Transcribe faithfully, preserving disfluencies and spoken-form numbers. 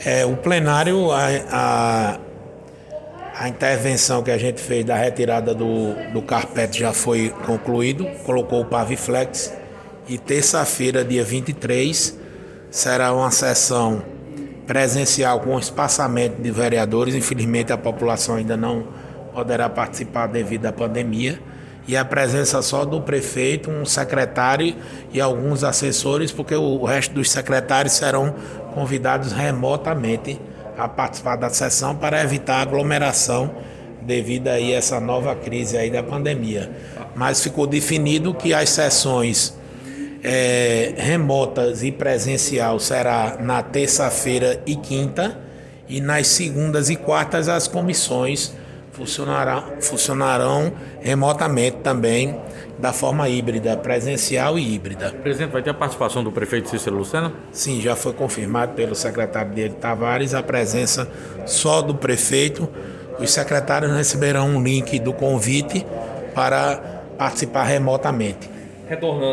É, o plenário, a, a, a intervenção que a gente fez da retirada do, do carpete já foi concluído, colocou o Paviflex e terça-feira, dia vinte e três, será uma sessão presencial com espaçamento de vereadores. Infelizmente a população ainda não poderá participar devido à pandemia, e a presença só do prefeito, um secretário e alguns assessores, porque o resto dos secretários serão convidados remotamente a participar da sessão para evitar aglomeração devido aí a essa nova crise aí da pandemia. Mas ficou definido que as sessões é, remotas e presencial será na terça-feira e quinta, e nas segundas e quartas as comissões funcionarão, funcionarão remotamente também, da forma híbrida, presencial e híbrida. Presidente, vai ter a participação do prefeito Cícero Lucena? Sim, já foi confirmado pelo secretário dele, Tavares, a presença só do prefeito. Os secretários receberão um link do convite para participar remotamente. Retornando